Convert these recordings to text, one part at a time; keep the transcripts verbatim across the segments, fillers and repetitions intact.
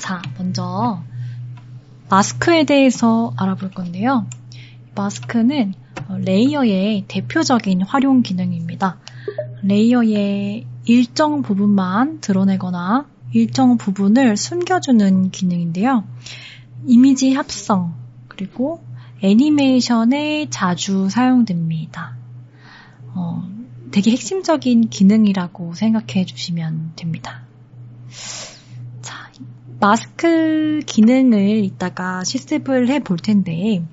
자, 먼저 마스크에 대해서 알아볼 건데요. 마스크는 레이어의 대표적인 활용 기능입니다. 레이어의 일정 부분만 드러내거나 일정 부분을 숨겨주는 기능인데요. 이미지 합성, 그리고 애니메이션에 자주 사용됩니다. 어, 되게 핵심적인 기능이라고 생각해 주시면 됩니다. 자, 마스크 기능을 이따가 실습을 해볼 텐데,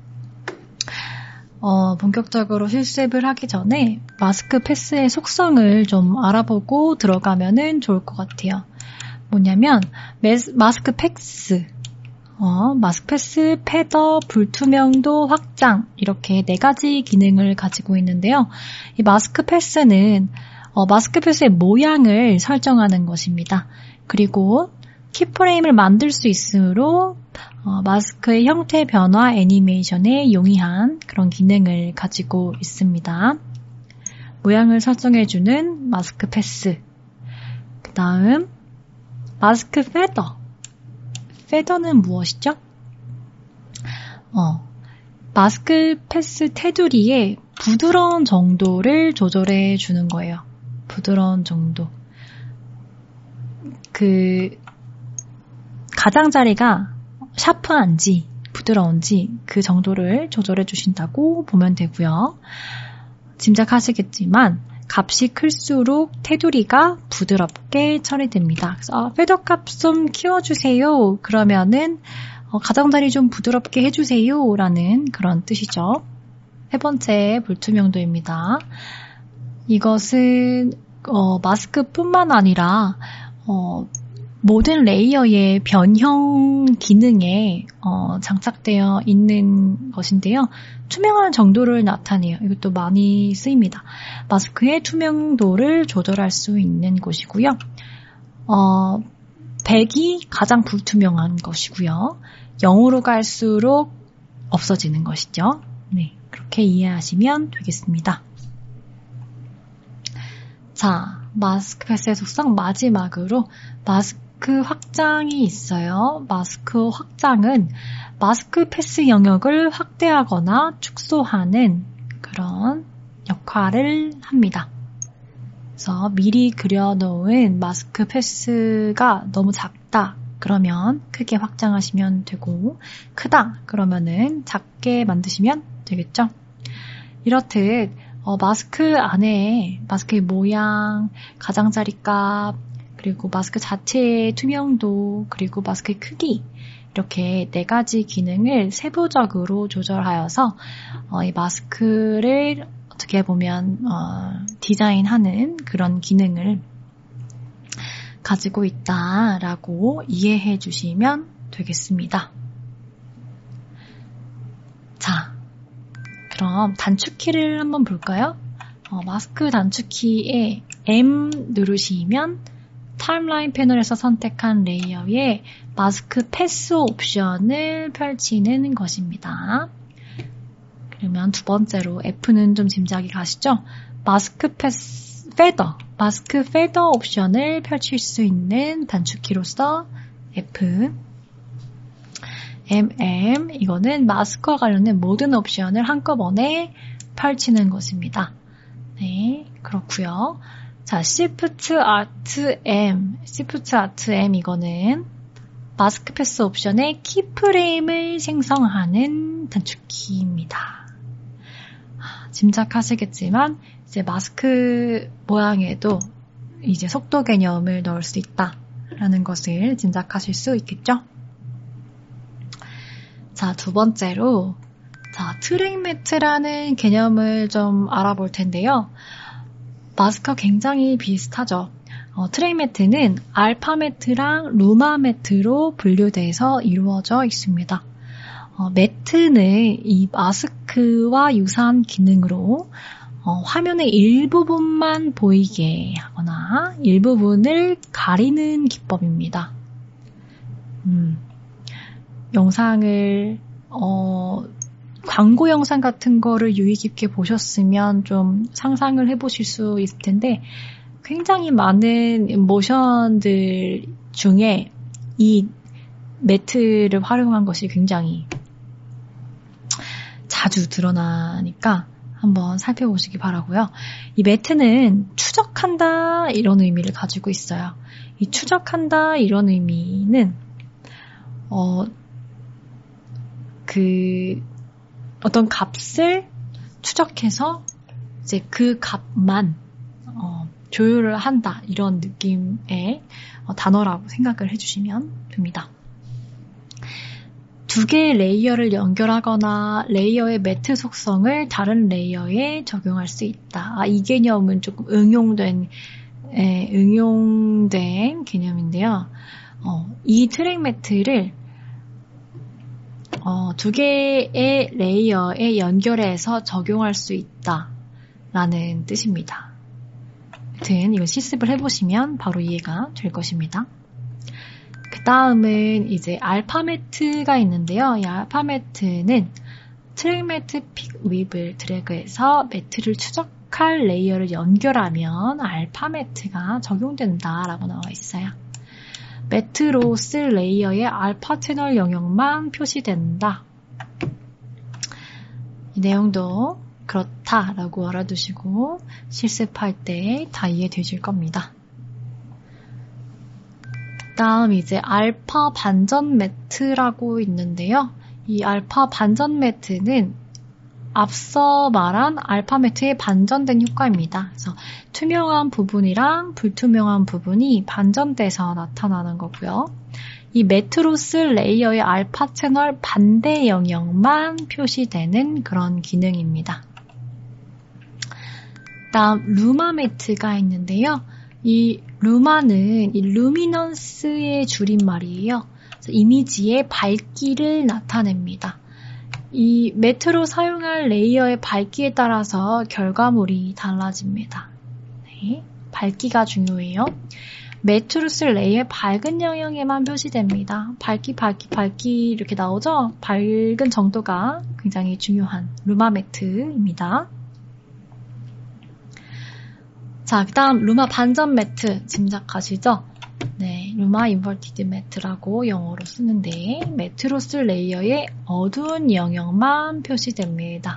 어, 본격적으로 실습을 하기 전에 마스크 패스의 속성을 좀 알아보고 들어가면은 좋을 것 같아요. 뭐냐면, 메스, 마스크 패스, 어, 마스크 패스, 패더, 불투명도, 확장 이렇게 네 가지 기능을 가지고 있는데요. 이 마스크 패스는 어, 마스크 패스의 모양을 설정하는 것입니다. 그리고 키프레임을 만들 수 있으므로 어, 마스크의 형태 변화 애니메이션에 용이한 그런 기능을 가지고 있습니다. 모양을 설정해주는 마스크 패스. 그 다음 마스크 패더. 패더는 무엇이죠? 어, 마스크 패스 테두리의 부드러운 정도를 조절해 주는 거예요. 부드러운 정도. 그 가장자리가 샤프한지 부드러운지 그 정도를 조절해 주신다고 보면 되고요. 짐작하시겠지만 값이 클수록 테두리가 부드럽게 처리됩니다. 그래서 아, 패더 값 좀 키워주세요. 그러면은 어, 가장자리 좀 부드럽게 해주세요. 라는 그런 뜻이죠. 세 번째 불투명도입니다. 이것은 어, 마스크뿐만 아니라 어, 모든 레이어의 변형 기능에 어, 장착되어 있는 것인데요. 투명한 정도를 나타내요. 이것도 많이 쓰입니다. 마스크의 투명도를 조절할 수 있는 것이고요. 어, 백이 가장 불투명한 것이고요. 영으로 갈수록 없어지는 것이죠. 네, 그렇게 이해하시면 되겠습니다. 자, 마스크 패스의 속성 마지막으로 마스크 마스크 확장이 있어요. 마스크 확장은 마스크 패스 영역을 확대하거나 축소하는 그런 역할을 합니다. 그래서 미리 그려놓은 마스크 패스가 너무 작다 그러면 크게 확장하시면 되고, 크다 그러면은 작게 만드시면 되겠죠. 이렇듯 어, 마스크 안에 마스크의 모양, 가장자리 값, 그리고 마스크 자체의 투명도, 그리고 마스크의 크기, 이렇게 네 가지 기능을 세부적으로 조절하여서 어, 이 마스크를 어떻게 보면 어, 디자인하는 그런 기능을 가지고 있다라고 이해해 주시면 되겠습니다. 자, 그럼 단축키를 한번 볼까요? 어, 마스크 단축키에 M 누르시면 타임라인 패널에서 선택한 레이어에 마스크 패스 옵션을 펼치는 것입니다. 그러면 두 번째로 F는 좀 짐작이 가시죠? 마스크 패스, 페더, 마스크 페더 옵션을 펼칠 수 있는 단축키로서 F. 엠엠, 이거는 마스크와 관련된 모든 옵션을 한꺼번에 펼치는 것입니다. 네, 그렇고요. 자, Shift Alt M, Shift Alt M 이거는 마스크 패스 옵션의 키프레임을 생성하는 단축키입니다. 짐작하시겠지만 이제 마스크 모양에도 이제 속도 개념을 넣을 수 있다라는 것을 짐작하실 수 있겠죠? 자, 두 번째로 자, 트랙 매트라는 개념을 좀 알아볼 텐데요. 마스크와 굉장히 비슷하죠. 어, 트랙 매트는 알파 매트랑 루마 매트로 분류돼서 이루어져 있습니다. 어, 매트는 이 마스크와 유사한 기능으로 어, 화면의 일부분만 보이게 하거나 일부분을 가리는 기법입니다. 음, 영상을 어, 광고 영상 같은 거를 유의 깊게 보셨으면 좀 상상을 해보실 수 있을 텐데, 굉장히 많은 모션들 중에 이 매트를 활용한 것이 굉장히 자주 드러나니까 한번 살펴보시기 바라고요. 이 매트는 추적한다 이런 의미를 가지고 있어요. 이 추적한다 이런 의미는 어, 그 어떤 값을 추적해서 이제 그 값만 어, 조율을 한다 이런 느낌의 어, 단어라고 생각을 해주시면 됩니다. 두 개의 레이어를 연결하거나 레이어의 매트 속성을 다른 레이어에 적용할 수 있다. 아, 이 개념은 조금 응용된 에, 응용된 개념인데요. 어, 이 트랙 매트를 어, 두 개의 레이어에 연결해서 적용할 수 있다라는 뜻입니다. 아무튼 이거 실습을 해보시면 바로 이해가 될 것입니다. 그 다음은 이제 알파 매트가 있는데요. 이 알파 매트는 트랙 매트 픽 윕을 드래그해서 매트를 추적할 레이어를 연결하면 알파 매트가 적용된다라고 나와 있어요. 매트로 쓸 레이어의 알파 채널 영역만 표시된다. 이 내용도 그렇다라고 알아두시고 실습할 때 다 이해되실 겁니다. 다음 이제 알파 반전 매트라고 있는데요. 이 알파 반전 매트는 앞서 말한 알파 매트의 반전된 효과입니다. 그래서 투명한 부분이랑 불투명한 부분이 반전돼서 나타나는 거고요. 이 매트로 쓸 레이어의 알파 채널 반대 영역만 표시되는 그런 기능입니다. 다음 루마 매트가 있는데요. 이 루마는 이 루미넌스의 줄임말이에요. 이미지의 밝기를 나타냅니다. 이 매트로 사용할 레이어의 밝기에 따라서 결과물이 달라집니다. 네, 밝기가 중요해요. 매트로 쓸 레이어의 밝은 영역에만 표시됩니다. 밝기, 밝기, 밝기 이렇게 나오죠? 밝은 정도가 굉장히 중요한 루마 매트입니다. 자, 그 다음 루마 반전 매트 짐작하시죠? 네, 루마 인버티드 매트라고 영어로 쓰는데 매트로 쓸 레이어의 어두운 영역만 표시됩니다.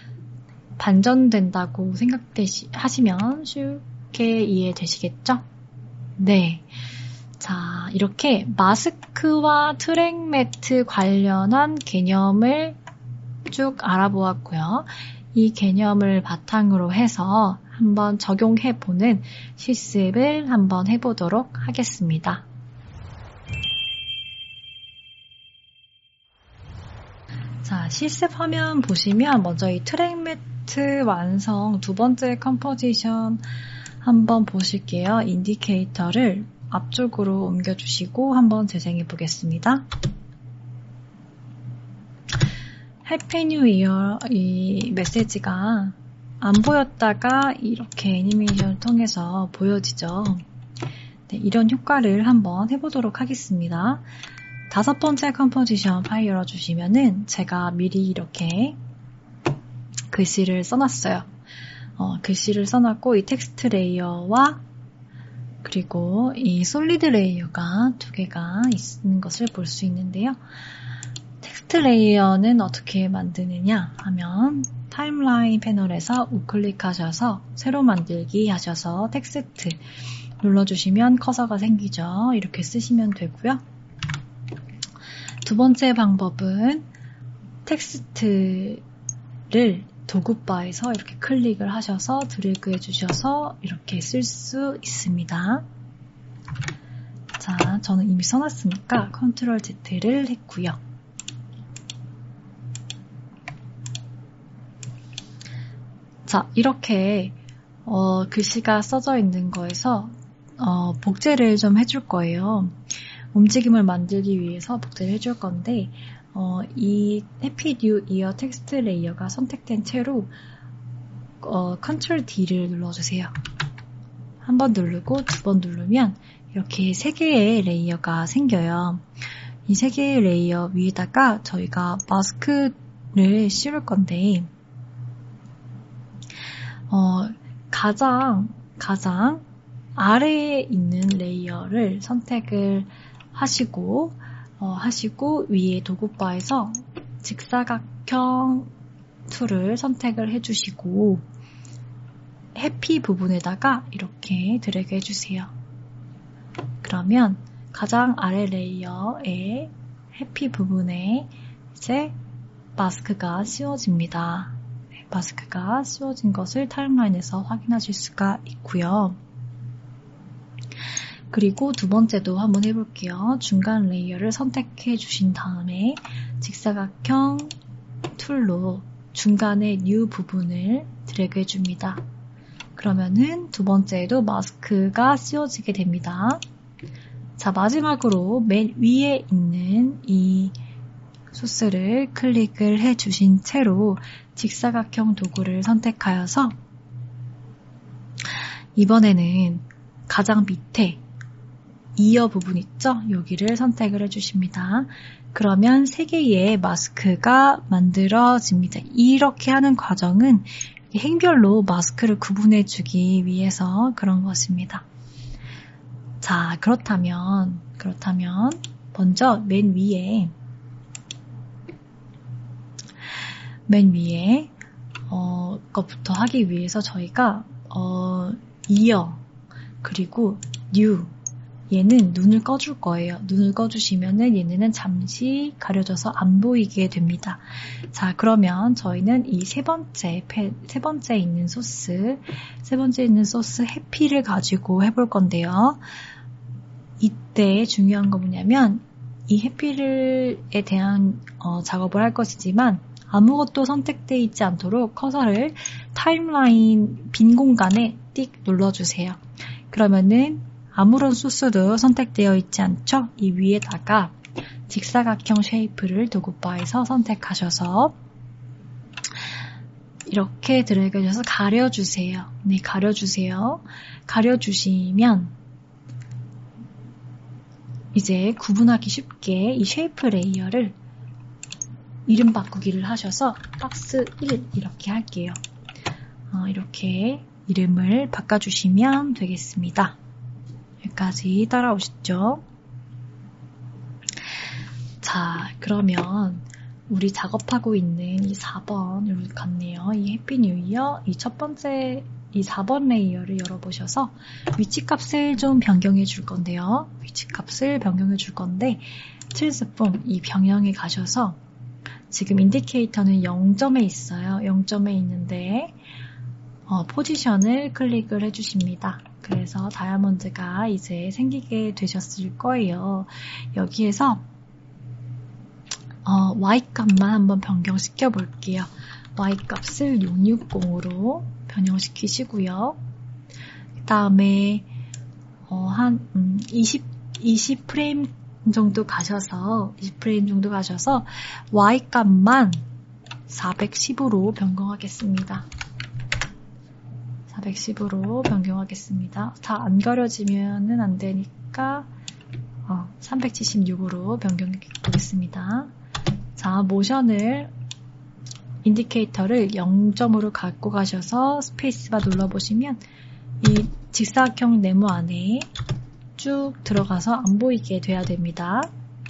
반전된다고 생각하시면 쉽게 이해되시겠죠? 네. 자, 이렇게 마스크와 트랙 매트 관련한 개념을 쭉 알아보았고요. 이 개념을 바탕으로 해서 한번 적용해보는 실습을 한번 해보도록 하겠습니다. 자, 실습 화면 보시면 먼저 이 트랙 매트 완성 두 번째 컴포지션 한번 보실게요. 인디케이터를 앞쪽으로 옮겨주시고 한번 재생해 보겠습니다. 해피 뉴 이어 이 메시지가 안 보였다가 이렇게 애니메이션을 통해서 보여지죠. 네, 이런 효과를 한번 해보도록 하겠습니다. 다섯 번째 컴포지션 파일 열어주시면은 제가 미리 이렇게 글씨를 써놨어요. 어, 글씨를 써놨고 이 텍스트 레이어와 그리고 이 솔리드 레이어가 두 개가 있는 것을 볼 수 있는데요. 텍스트 레이어는 어떻게 만드느냐 하면 타임라인 패널에서 우클릭하셔서 새로 만들기 하셔서 텍스트 눌러주시면 커서가 생기죠. 이렇게 쓰시면 되고요. 두 번째 방법은 텍스트를 도구바에서 이렇게 클릭을 하셔서 드래그 해주셔서 이렇게 쓸 수 있습니다. 자, 저는 이미 써놨으니까 컨트롤 Z를 했고요. 자, 이렇게 어, 글씨가 써져 있는 거에서 어, 복제를 좀 해줄 거예요. 움직임을 만들기 위해서 복제를 해줄 건데 어, 이 해피 뉴 이어 텍스트 레이어가 선택된 채로 어, 컨트롤 D를 눌러주세요. 한 번 누르고 두 번 누르면 이렇게 세 개의 레이어가 생겨요. 이 세 개의 레이어 위에다가 저희가 마스크를 씌울 건데 어, 가장 가장 아래에 있는 레이어를 선택을 하시고 어, 하시고 위에 도구바에서 직사각형 툴을 선택을 해주시고 해피 부분에다가 이렇게 드래그 해주세요. 그러면 가장 아래 레이어의 해피 부분에 이제 마스크가 씌워집니다. 네, 마스크가 씌워진 것을 타임라인에서 확인하실 수가 있고요. 그리고 두 번째도 한번 해볼게요. 중간 레이어를 선택해 주신 다음에 직사각형 툴로 중간에 뉴 부분을 드래그 해줍니다. 그러면은 두 번째에도 마스크가 씌워지게 됩니다. 자, 마지막으로 맨 위에 있는 이 소스를 클릭을 해 주신 채로 직사각형 도구를 선택하여서 이번에는 가장 밑에 이어 부분 있죠? 여기를 선택을 해주십니다. 그러면 세 개의 마스크가 만들어집니다. 이렇게 하는 과정은 행별로 마스크를 구분해주기 위해서 그런 것입니다. 자, 그렇다면, 그렇다면, 먼저 맨 위에, 맨 위에, 어, 것부터 하기 위해서 저희가, 어, 이어, 그리고 new, 얘는 눈을 꺼줄 거예요. 눈을 꺼주시면은 얘네는 잠시 가려져서 안 보이게 됩니다. 자, 그러면 저희는 이 세 번째, 세 번째 있는 소스, 세 번째 있는 소스 해피를 가지고 해볼 건데요. 이때 중요한 거 뭐냐면 이 해피를에 대한 어, 작업을 할 것이지만 아무것도 선택되어 있지 않도록 커서를 타임라인 빈 공간에 띡 눌러주세요. 그러면은 아무런 소스도 선택되어 있지 않죠? 이 위에다가 직사각형 쉐이프를 도구바에서 선택하셔서 이렇게 드래그 해서 가려주세요. 네, 가려주세요. 가려주시면 이제 구분하기 쉽게 이 쉐이프 레이어를 이름 바꾸기를 하셔서 박스 일 이렇게 할게요. 어, 이렇게 이름을 바꿔주시면 되겠습니다. 여기까지 따라오시죠. 자, 그러면 우리 작업하고 있는 이 사 번 이렇게 같네요. 이 해피 뉴 이어 이 첫 번째 이 사 번 레이어를 열어보셔서 위치값을 좀 변경해 줄 건데요. 위치값을 변경해 줄 건데 칠스폼 이 병영에 가셔서 지금 인디케이터는 영 점에 있어요. 영 점에 있는데 어, 포지션을 클릭을 해주십니다. 그래서 다이아몬드가 이제 생기게 되셨을 거예요. 여기에서 어, Y값만 한번 변경시켜 볼게요. Y값을 육백육십으로 변형시키시고요. 그 다음에 어, 한 음, 이십, 이십 프레임 정도 가셔서 이십 프레임 정도 가셔서 Y값만 사백십으로 변경하겠습니다. 사백십으로 변경하겠습니다. 다 안 가려지면은 안 되니까 어, 삼백칠십육으로 변경해 보겠습니다. 자, 모션을 인디케이터를 영 점으로 갖고 가셔서 스페이스바 눌러보시면 이 직사각형 네모 안에 쭉 들어가서 안 보이게 돼야 됩니다.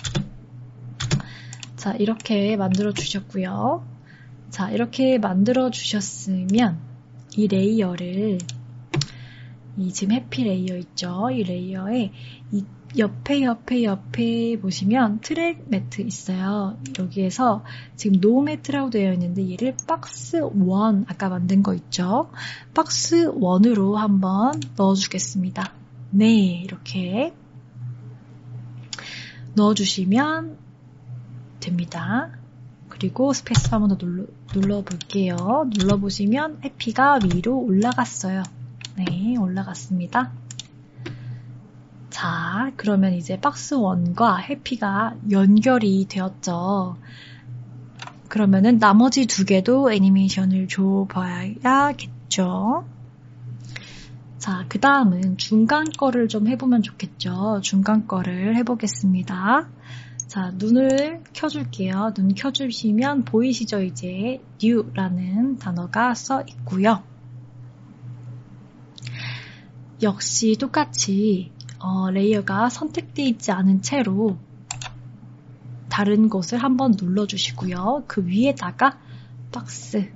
자, 이렇게 만들어 주셨고요. 자, 이렇게 만들어 주셨으면 이 레이어를 이 지금 해피 레이어 있죠? 이 레이어에 이 옆에 옆에 옆에 보시면 트랙 매트 있어요. 여기에서 지금 노 매트라고 되어 있는데 얘를 박스 일 아까 만든 거 있죠? 박스 일으로 한번 넣어주겠습니다. 네, 이렇게 넣어주시면 됩니다. 그리고 스페이스 한번 더 눌러, 눌러볼게요. 눌러보시면 해피가 위로 올라갔어요. 네, 올라갔습니다. 자, 그러면 이제 박스 일과 해피가 연결이 되었죠. 그러면은 나머지 두 개도 애니메이션을 줘봐야겠죠. 자, 그 다음은 중간 거를 좀 해보면 좋겠죠. 중간 거를 해보겠습니다. 자, 눈을 켜줄게요. 눈 켜주시면 보이시죠? 이제 new라는 단어가 써 있고요. 역시 똑같이 어, 레이어가 선택되어 있지 않은 채로 다른 곳을 한번 눌러주시고요. 그 위에다가 박스,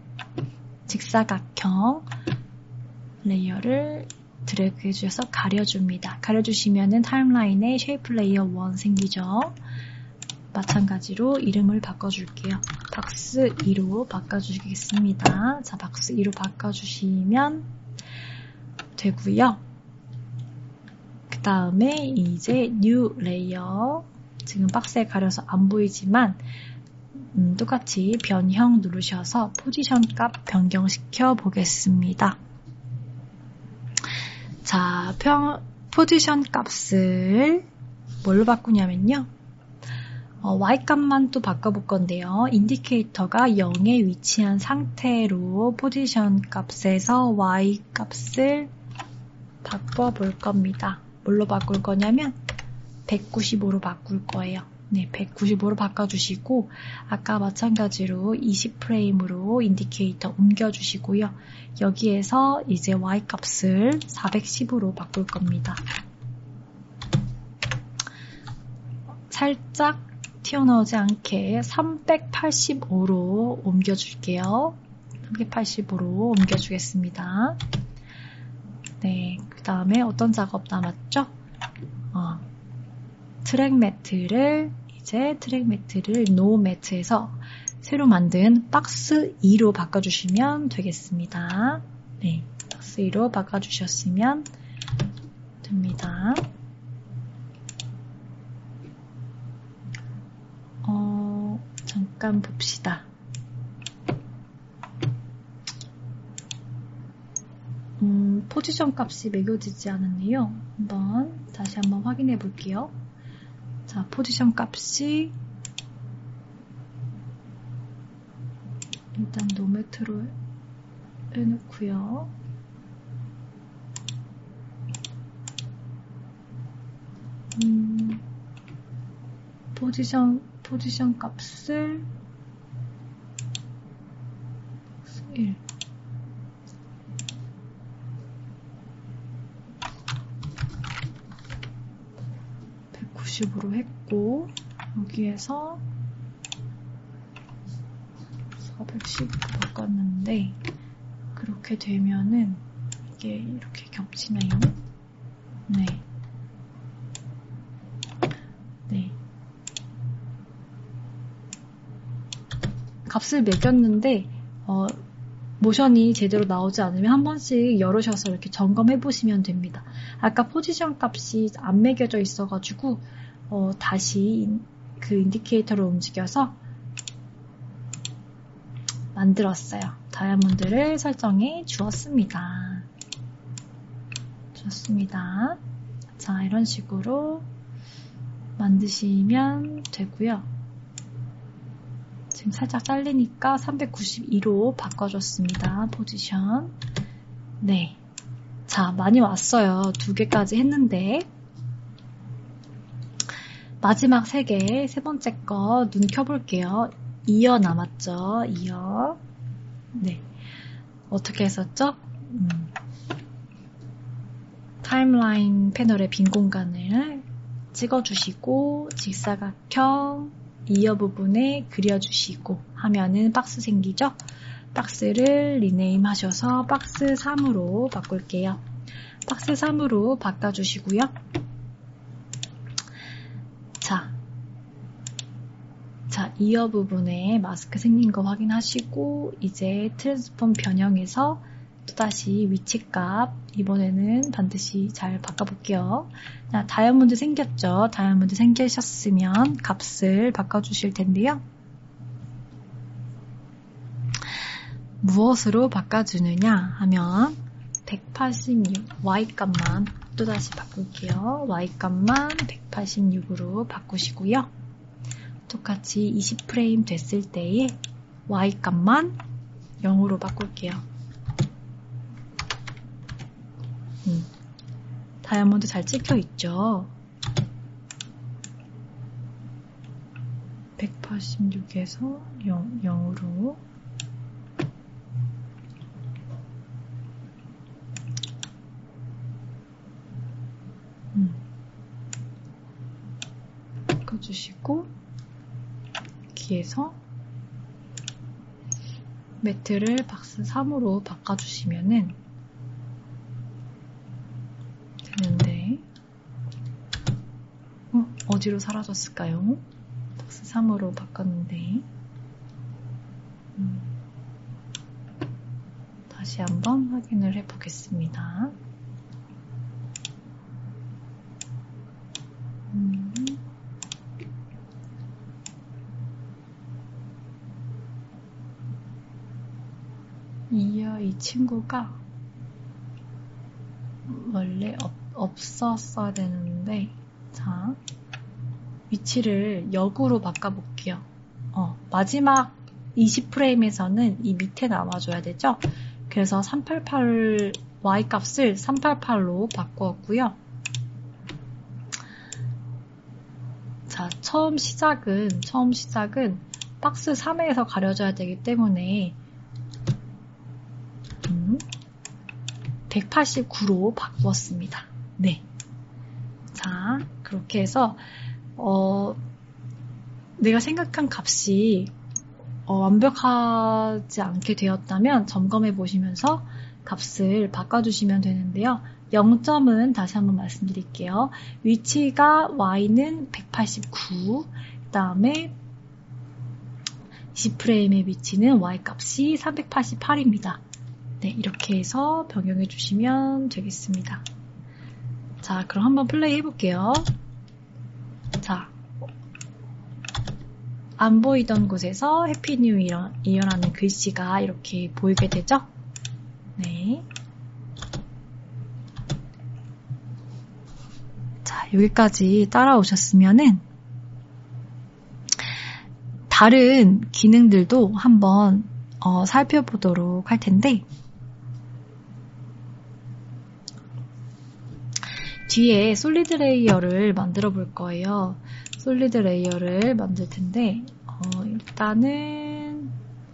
직사각형 레이어를 드래그 해주셔서 가려줍니다. 가려주시면은 타임라인에 쉐이프 레이어 일 생기죠. 마찬가지로 이름을 바꿔줄게요. 박스 이로 바꿔주시겠습니다. 자, 박스 이로 바꿔주시면 되고요. 그 다음에 이제 뉴 레이어, 지금 박스에 가려서 안 보이지만 음, 똑같이 변형 누르셔서 포지션 값 변경시켜 보겠습니다. 자, 평, 포지션 값을 뭘로 바꾸냐면요. 어, Y값만 또 바꿔볼 건데요. 인디케이터가 영에 위치한 상태로 포지션 값에서 Y값을 바꿔볼 겁니다. 뭘로 바꿀 거냐면 백구십오로 바꿀 거예요. 네, 백구십오로 바꿔주시고 아까 마찬가지로 이십 프레임으로 인디케이터 옮겨주시고요. 여기에서 이제 Y값을 사백십으로 바꿀 겁니다. 살짝 튀어나오지 않게 삼백팔십오로 옮겨줄게요. 삼백팔십오로 옮겨주겠습니다. 네, 그 다음에 어떤 작업 남았죠? 어, 트랙 매트를 이제 트랙 매트를 노 매트에서 새로 만든 박스 이로 바꿔주시면 되겠습니다. 네, 박스 이로 바꿔주셨으면 됩니다. 어, 잠깐 봅시다. 음, 포지션 값이 매겨지지 않았네요. 한번 다시 한번 확인해 볼게요. 자, 포지션 값이 일단 노매트로 해놓고요. 음, 포지션 포지션 값을 일 백구십으로 했고 여기에서 사백십으로 바꿨는데 그렇게 되면은 이게 이렇게 겹치나요? 네. 네. 값을 매겼는데 어, 모션이 제대로 나오지 않으면 한 번씩 열으셔서 이렇게 점검해 보시면 됩니다. 아까 포지션 값이 안 매겨져 있어가지고 어, 다시 그 인디케이터를 움직여서 만들었어요. 다이아몬드를 설정해 주었습니다. 좋습니다. 자, 이런 식으로 만드시면 되고요. 지금 살짝 잘리니까 삼백구십이로 바꿔줬습니다. 포지션. 네. 자, 많이 왔어요. 두 개까지 했는데 마지막 세 개, 세 번째 거 눈 켜볼게요. 이어 남았죠. 이어. 네. 어떻게 했었죠? 음. 타임라인 패널의 빈 공간을 찍어주시고 직사각형 이어 부분에 그려주시고 하면은 박스 생기죠? 박스를 리네임 하셔서 박스 삼으로 바꿀게요. 박스 삼으로 바꿔주시고요. 자, 자, 이어 부분에 마스크 생긴 거 확인하시고 이제 트랜스폼 변형해서 또다시 위치값 이번에는 반드시 잘 바꿔볼게요. 자, 다이아몬드 생겼죠? 다이아몬드 생기셨으면 값을 바꿔주실 텐데요. 무엇으로 바꿔주느냐 하면 백팔십육 Y값만 또다시 바꿀게요. Y값만 백팔십육으로 바꾸시고요. 똑같이 이십 프레임 됐을 때에 Y값만 영으로 바꿀게요. 음, 다이아몬드 잘 찍혀 있죠? 백팔십육에서 영, 영으로 음, 바꿔주시고 여기에서 매트를 박스 삼으로 바꿔주시면은 되는데, 어, 어디로 사라졌을까요? 박스 삼으로 바꿨는데, 음, 다시 한번 확인을 해보겠습니다. 음, 이어 이 친구가 원래 없, 없었어야 되는데, 자, 위치를 역으로 바꿔볼게요. 어, 마지막 이십 프레임에서는 이 밑에 남아줘야 되죠? 그래서 삼백팔십팔 Y 값을 삼백팔십팔로 바꾸었고요. 자, 처음 시작은, 처음 시작은 박스 삼에서 가려져야 되기 때문에, 음, 백팔십구로 바꾸었습니다. 네. 자, 그렇게 해서, 어, 내가 생각한 값이 어, 완벽하지 않게 되었다면 점검해 보시면서 값을 바꿔주시면 되는데요. 영 점은 다시 한번 말씀드릴게요. 위치가 Y는 백팔십구, 그 다음에 이십 프레임의 위치는 Y 값이 삼백팔십팔입니다. 네, 이렇게 해서 변경해 주시면 되겠습니다. 자, 그럼 한번 플레이 해볼게요. 자, 안 보이던 곳에서 해피 뉴 이어라는 글씨가 이렇게 보이게 되죠? 네. 자, 여기까지 따라오셨으면은 다른 기능들도 한번 어, 살펴보도록 할 텐데, 뒤에 솔리드 레이어를 만들어 볼 거예요. 솔리드 레이어를 만들 텐데, 어, 일단은,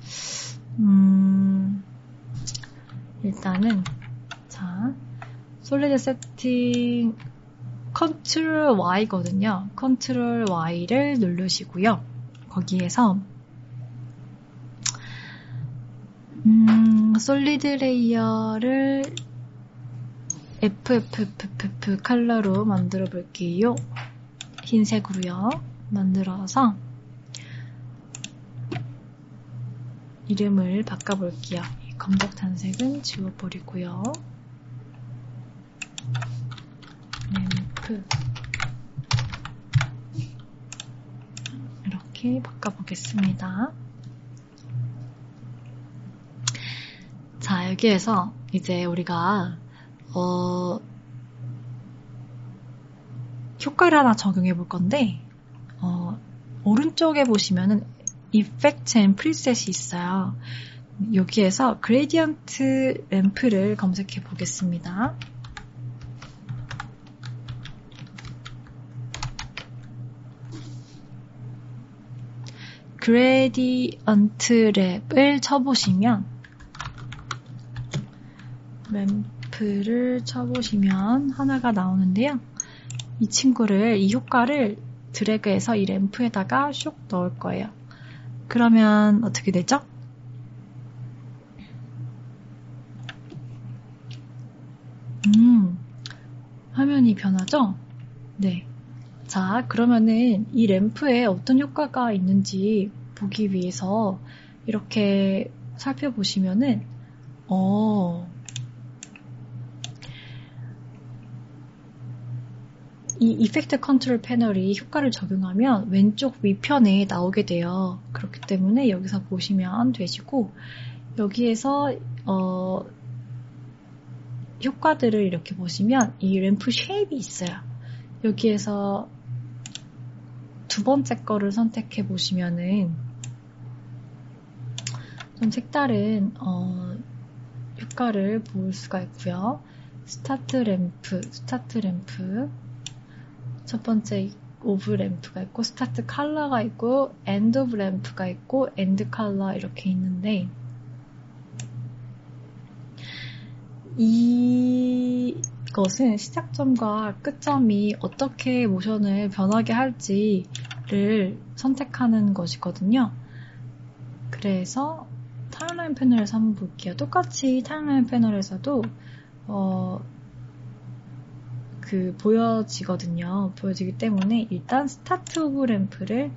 음, 일단은, 자, 솔리드 세팅, 컨트롤 Y거든요. 컨트롤 Y를 누르시고요. 거기에서, 음, 솔리드 레이어를 에프에프에프에프 컬러로 만들어 볼게요. 흰색으로요. 만들어서 이름을 바꿔볼게요. 검적 단색은 지워버리고요. 램프 이렇게 바꿔보겠습니다. 자, 여기에서 이제 우리가 어, 효과를 하나 적용해 볼 건데, 어, 오른쪽에 보시면은 Effect and Preset이 있어요. 여기에서 Gradient 램프를 검색해 보겠습니다. Gradient 랩을 쳐보시면, 램프를 쳐보시면 하나가 나오는데요. 이 친구를, 이 효과를 드래그해서 이 램프에다가 슉 넣을 거예요. 그러면 어떻게 되죠? 음, 화면이 변하죠? 네. 자, 그러면은 이 램프에 어떤 효과가 있는지 보기 위해서 이렇게 살펴보시면은, 어, 이 이펙트 컨트롤 패널이 효과를 적용하면 왼쪽 위편에 나오게 돼요. 그렇기 때문에 여기서 보시면 되시고, 여기에서 어, 효과들을 이렇게 보시면 이 램프 쉐입이 있어요. 여기에서 두 번째 거를 선택해 보시면은 좀 색다른 어, 효과를 볼 수가 있고요. 스타트 램프, 스타트 램프 첫 번째 오브 램프가 있고, 스타트 컬러가 있고, 엔드 오브 램프가 있고, 엔드 컬러 이렇게 있는데, 이것은 시작점과 끝점이 어떻게 모션을 변하게 할지를 선택하는 것이거든요. 그래서 타임라인 패널에서 한번 볼게요. 똑같이 타임라인 패널에서도 어, 그 보여지거든요. 보여지기 때문에 일단 스타트 오브 램프를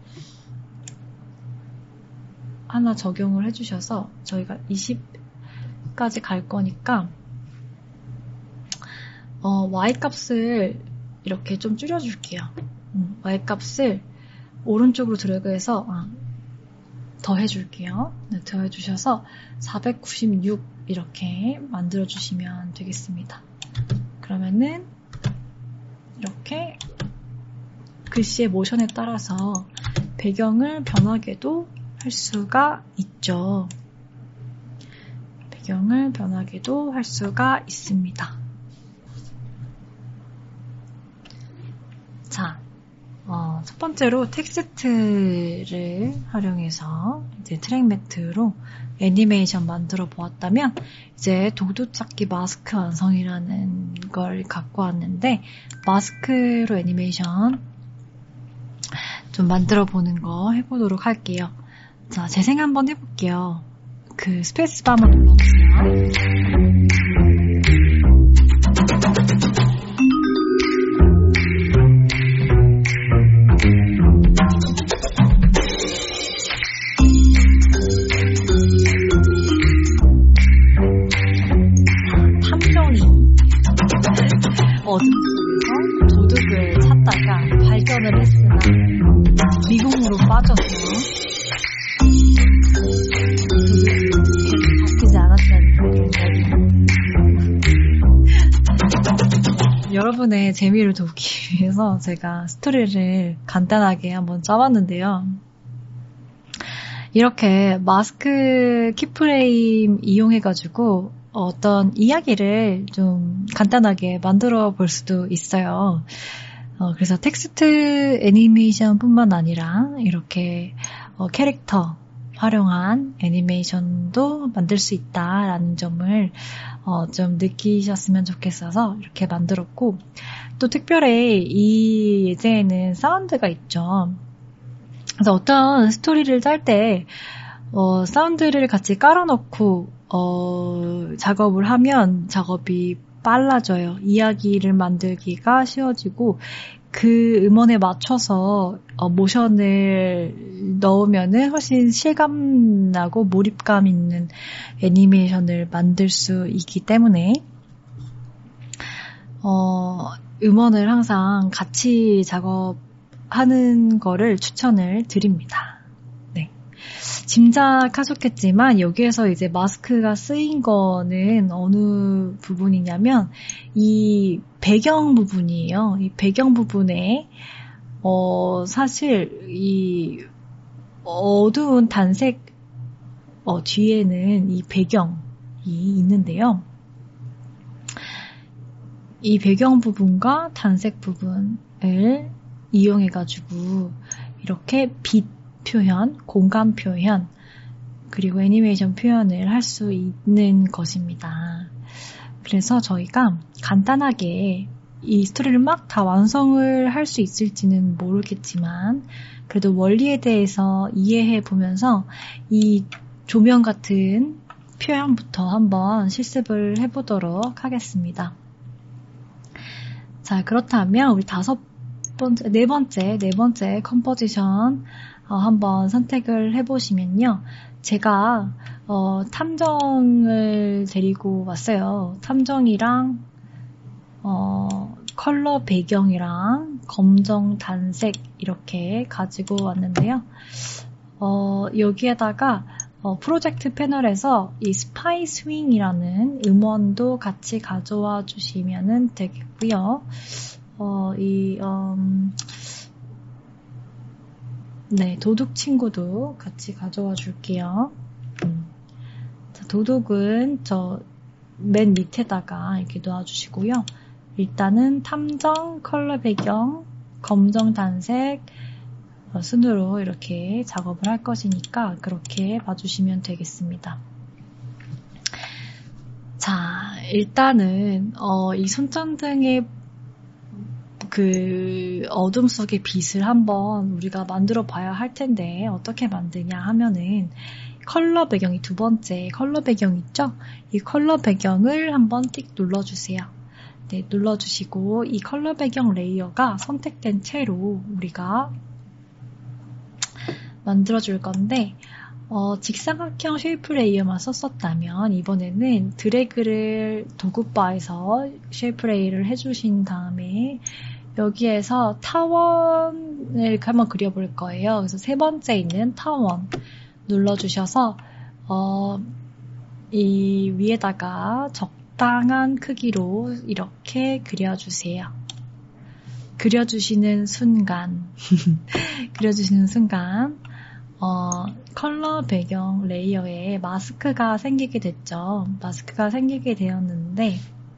하나 적용을 해주셔서 저희가 이십까지 갈 거니까 어, Y 값을 이렇게 좀 줄여줄게요. 음, Y 값을 오른쪽으로 드래그해서 아, 더해줄게요. 네, 더해주셔서 사백구십육 이렇게 만들어주시면 되겠습니다. 그러면은 이렇게 글씨의 모션에 따라서 배경을 변하게도 할 수가 있죠. 배경을 변하게도 할 수가 있습니다. 자, 어, 첫 번째로 텍스트를 활용해서 이제 트랙 매트로 애니메이션 만들어 보았다면 이제 도두찾기 마스크 완성이라는 걸 갖고 왔는데 마스크로 애니메이션 좀 만들어 보는 거 해보도록 할게요. 자, 재생 한번 해볼게요. 그 스페이스바 한번 눌러보세요. 어둠 속에서 도둑을 찾다가 발견을 했으나 미궁으로 빠져서 도둑이 잡히지 않았다는 그런 이야기. 여러분의 재미를 돕기 위해서 제가 스토리를 간단하게 한번 짜봤는데요. 이렇게 마스크 키프레임 이용해가지고 어떤 이야기를 좀 간단하게 만들어 볼 수도 있어요. 어, 그래서 텍스트 애니메이션 뿐만 아니라 이렇게 어, 캐릭터 활용한 애니메이션도 만들 수 있다라는 점을 어, 좀 느끼셨으면 좋겠어서 이렇게 만들었고, 또 특별히 이 예제에는 사운드가 있죠. 그래서 어떤 스토리를 짤 때 어, 사운드를 같이 깔아놓고 어, 작업을 하면 작업이 빨라져요. 이야기를 만들기가 쉬워지고 그 음원에 맞춰서 어, 모션을 넣으면은 훨씬 실감나고 몰입감 있는 애니메이션을 만들 수 있기 때문에 어, 음원을 항상 같이 작업하는 거를 추천을 드립니다. 짐작하셨겠지만 여기에서 이제 마스크가 쓰인 거는 어느 부분이냐면 이 배경 부분이에요. 이 배경 부분에 어 사실 이 어두운 단색 어 뒤에는 이 배경이 있는데요. 이 배경 부분과 단색 부분을 이용해가지고 이렇게 빛 표현, 공간 표현, 그리고 애니메이션 표현을 할 수 있는 것입니다. 그래서 저희가 간단하게 이 스토리를 막 다 완성을 할 수 있을지는 모르겠지만 그래도 원리에 대해서 이해해 보면서 이 조명 같은 표현부터 한번 실습을 해보도록 하겠습니다. 자, 그렇다면 우리 다섯 번째, 네 번째, 네 번째 컴포지션 어, 한번 선택을 해보시면요. 제가 어, 탐정을 데리고 왔어요. 탐정이랑 어, 컬러 배경이랑 검정 단색 이렇게 가지고 왔는데요. 어, 여기에다가 어, 프로젝트 패널에서 이 스파이 스윙이라는 음원도 같이 가져와 주시면 되겠고요. 어, 이 음, 네, 도둑 친구도 같이 가져와 줄게요. 음. 자, 도둑은 저 맨 밑에다가 이렇게 놔주시고요. 일단은 탐정, 컬러 배경, 검정 단색 어, 순으로 이렇게 작업을 할 것이니까 그렇게 봐주시면 되겠습니다. 자, 일단은 어, 이 손전등의 그 어둠 속의 빛을 한번 우리가 만들어 봐야 할 텐데 어떻게 만드냐 하면은 컬러 배경이 두 번째 컬러 배경 있죠? 이 컬러 배경을 한번 띡 눌러주세요. 네, 눌러주시고 이 컬러 배경 레이어가 선택된 채로 우리가 만들어줄 건데 어, 직사각형 쉐이프 레이어만 썼었다면 이번에는 드래그를 도구바에서 쉐이프 레이어를 해주신 다음에 여기에서 타원을 한번 그려볼 거예요. 그래서 세 번째 있는 타원 눌러주셔서 어, 이 위에다가 적당한 크기로 이렇게 그려주세요. 그려주시는 순간 그려주시는 순간 어, 컬러 배경 레이어에 마스크가 생기게 됐죠. 마스크가 생기게 되었는데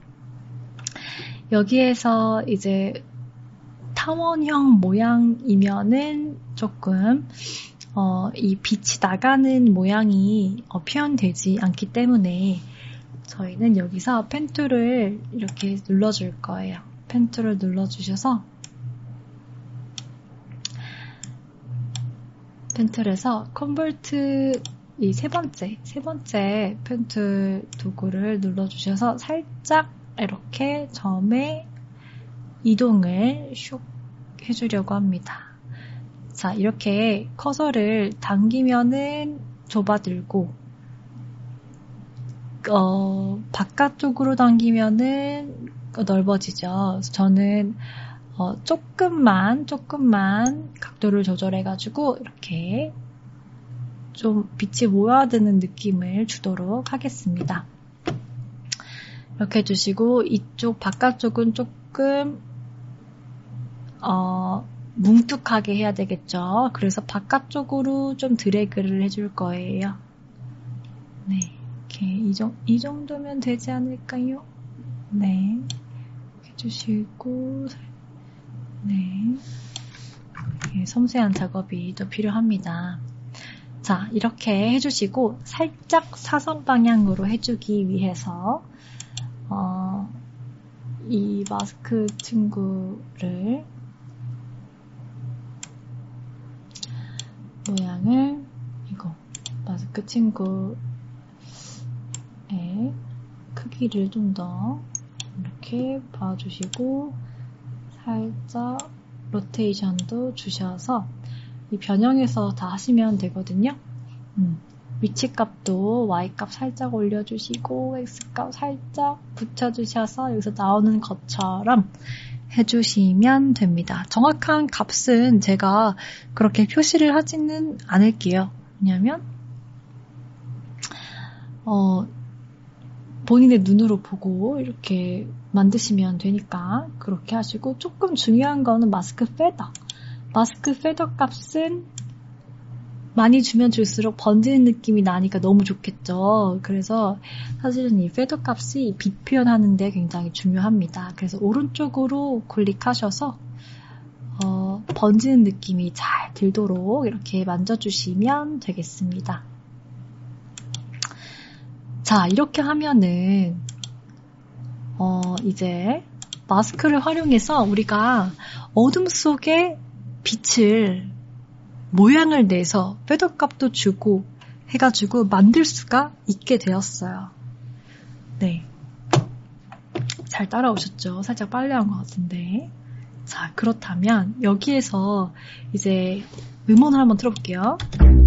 여기에서 이제 타원형 모양이면은 조금 어, 이 빛이 나가는 모양이 어, 표현되지 않기 때문에 저희는 여기서 펜 툴을 이렇게 눌러줄 거예요. 펜 툴을 눌러주셔서 펜 툴에서 컨버트 이 세 번째 세 번째 펜 툴 도구를 눌러주셔서 살짝 이렇게 점에 이동을 슉 해주려고 합니다. 자, 이렇게 커서를 당기면은 좁아들고 어, 바깥쪽으로 당기면은 넓어지죠. 그래서 저는 어, 조금만 조금만 각도를 조절해가지고 이렇게 좀 빛이 모여드는 느낌을 주도록 하겠습니다. 이렇게 해주시고 이쪽 바깥쪽은 조금 어, 뭉툭하게 해야 되겠죠. 그래서 바깥쪽으로 좀 드래그를 해줄 거예요. 네, 이렇게 이, 정, 이 정도면 되지 않을까요? 네, 이렇게 해주시고 네, 네, 섬세한 작업이 또 필요합니다. 자, 이렇게 해주시고 살짝 사선 방향으로 해주기 위해서 어, 이 마스크 친구를 모양을 이거 마스크 친구의 크기를 좀 더 이렇게 봐주시고 살짝 로테이션도 주셔서 이 변형해서 다 하시면 되거든요. 음, 위치값도 Y값 살짝 올려주시고 X값 살짝 붙여주셔서 여기서 나오는 것처럼 해주시면 됩니다. 정확한 값은 제가 그렇게 표시를 하지는 않을게요. 왜냐면 어, 본인의 눈으로 보고 이렇게 만드시면 되니까 그렇게 하시고 조금 중요한 거는 마스크 패더. 마스크 패더 값은 많이 주면 줄수록 번지는 느낌이 나니까 너무 좋겠죠. 그래서 사실은 이 패더 값이 빛 표현하는데 굉장히 중요합니다. 그래서 오른쪽으로 클릭하셔서 어, 번지는 느낌이 잘 들도록 이렇게 만져주시면 되겠습니다. 자, 이렇게 하면은 어, 이제 마스크를 활용해서 우리가 어둠 속에 빛을 모양을 내서 패더 값도 주고 해가지고 만들 수가 있게 되었어요. 네, 잘 따라오셨죠? 살짝 빨리 한 것 같은데. 자, 그렇다면 여기에서 이제 음원을 한번 틀어볼게요.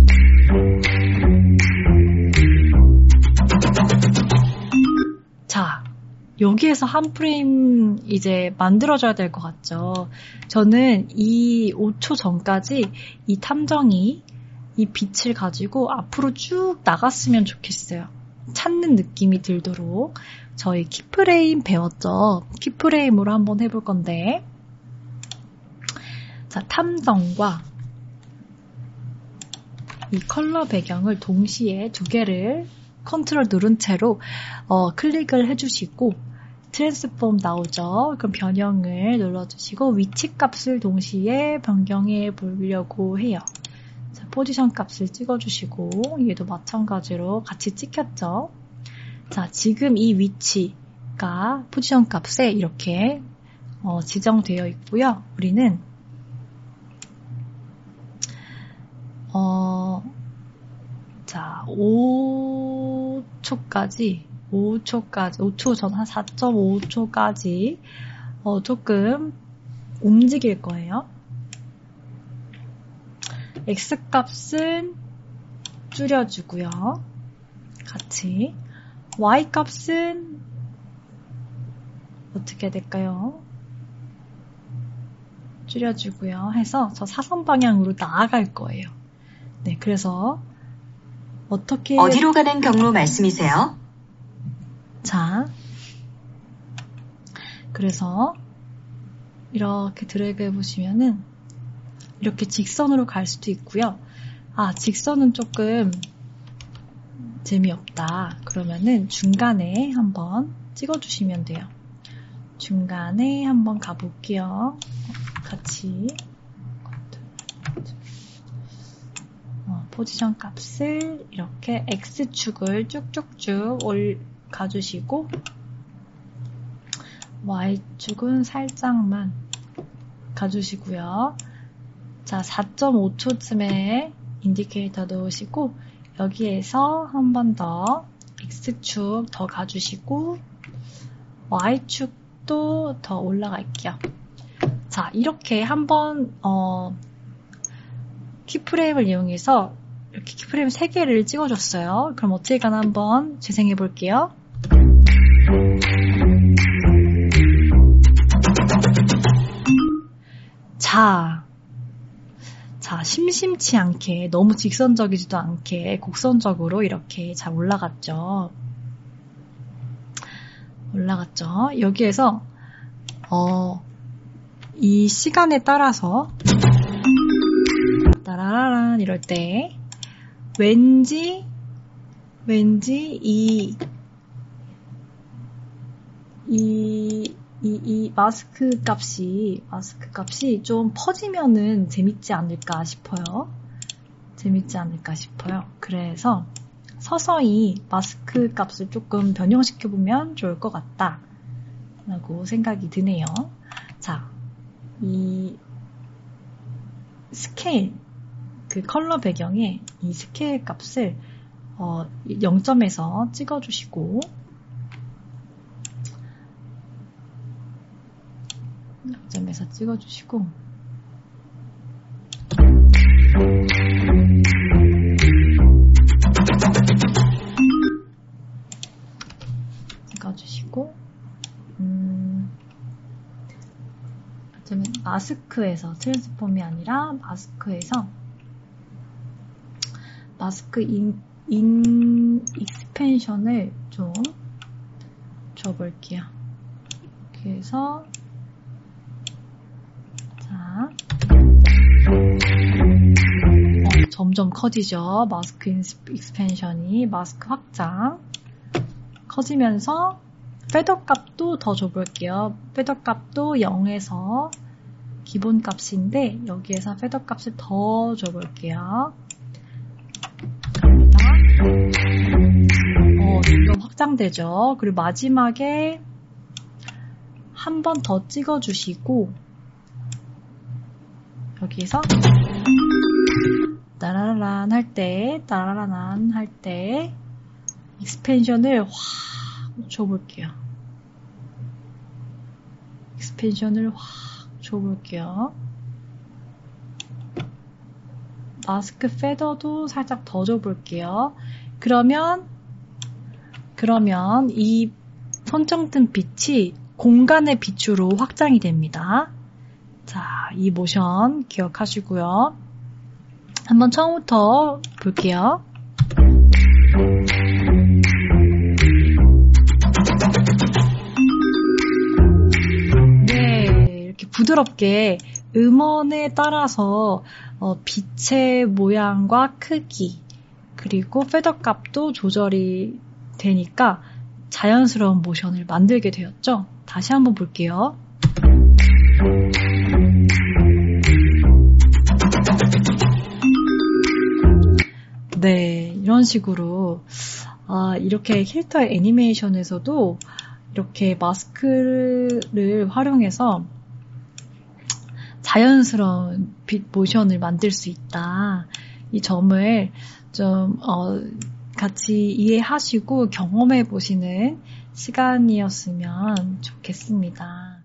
자, 여기에서 한 프레임 이제 만들어줘야 될 것 같죠. 저는 이 오 초 전까지 이 탐정이 이 빛을 가지고 앞으로 쭉 나갔으면 좋겠어요. 찾는 느낌이 들도록. 저희 키프레임 배웠죠. 키프레임으로 한번 해볼 건데, 자, 탐정과 이 컬러 배경을 동시에 두 개를 컨트롤 누른 채로 어, 클릭을 해주시고 트랜스폼 나오죠. 그럼 변형을 눌러주시고 위치 값을 동시에 변경해 보려고 해요. 자, 포지션 값을 찍어주시고 얘도 마찬가지로 같이 찍혔죠. 자, 지금 이 위치가 포지션 값에 이렇게 어, 지정되어 있고요. 우리는 어, 자, 오 초까지 오 초까지 오 초 전 한 사 점 오 초까지 어, 조금 움직일 거예요. X값은 줄여주고요. 같이. Y값은 어떻게 될까요? 줄여주고요. 해서 저 사선 방향으로 나아갈 거예요. 네, 그래서 어떻게 어디로 가는 경로 말씀이세요? 자, 그래서 이렇게 드래그 해보시면은 이렇게 직선으로 갈 수도 있고요. 아, 직선은 조금 재미없다. 그러면은 중간에 한번 찍어주시면 돼요. 중간에 한번 가볼게요. 같이 어, 포지션 값을 이렇게 X축을 쭉쭉쭉 올 가주시고 Y축은 살짝만 가주시고요. 자, 사 점 오 초쯤에 인디케이터 넣으시고 여기에서 한 번 더 X축 더 가주시고 Y축도 더 올라갈게요. 자, 이렇게 한번 어, 키프레임을 이용해서 이렇게 키프레임 세 개를 찍어줬어요. 그럼 어떻게 가나 한번 재생해 볼게요. 자, 자, 심심치 않게 너무 직선적이지도 않게 곡선적으로 이렇게 잘 올라갔죠. 올라갔죠. 여기에서 어, 이 시간에 따라서 따라라란 이럴 때 왠지 왠지 이 이 이, 이 마스크 값이, 마스크 값이 좀 퍼지면은 재밌지 않을까 싶어요. 재밌지 않을까 싶어요. 그래서 서서히 마스크 값을 조금 변형시켜보면 좋을 것 같다. 라고 생각이 드네요. 자, 이 스케일, 그 컬러 배경에 이 스케일 값을 어, 영 점에서 찍어주시고, 영 점에서 찍어주시고 찍어주시고 음, 어쩌면 마스크에서 트랜스폼이 아니라 마스크에서 마스크 인, 인 익스펜션을 좀 줘볼게요. 이렇게 해서 자, 어, 점점 커지죠. 마스크 익스펜션이 마스크 확장 커지면서 패더 값도 더 줘볼게요. 패더 값도 영에서 기본 값인데 여기에서 패더 값을 더 줘볼게요. 어, 점점 확장되죠. 그리고 마지막에 한 번 더 찍어주시고 여기서 따라란 할 때, 따라란 할 때 익스펜션을 확 줘볼게요. 익스펜션을 확 줘볼게요. 마스크 패더도 살짝 더 줘볼게요. 그러면 그러면 이 선정된 빛이 공간의 빛으로 확장이 됩니다. 자, 이 모션 기억하시고요. 한번 처음부터 볼게요. 네, 이렇게 부드럽게 음원에 따라서 어, 빛의 모양과 크기 그리고 패더 값도 조절이 되니까 자연스러운 모션을 만들게 되었죠. 다시 한번 볼게요. 네, 이런 식으로 아, 이렇게 캐릭터의 애니메이션에서도 이렇게 마스크를 활용해서 자연스러운 빛 모션을 만들 수 있다. 이 점을 좀 어, 같이 이해하시고 경험해 보시는 시간이었으면 좋겠습니다.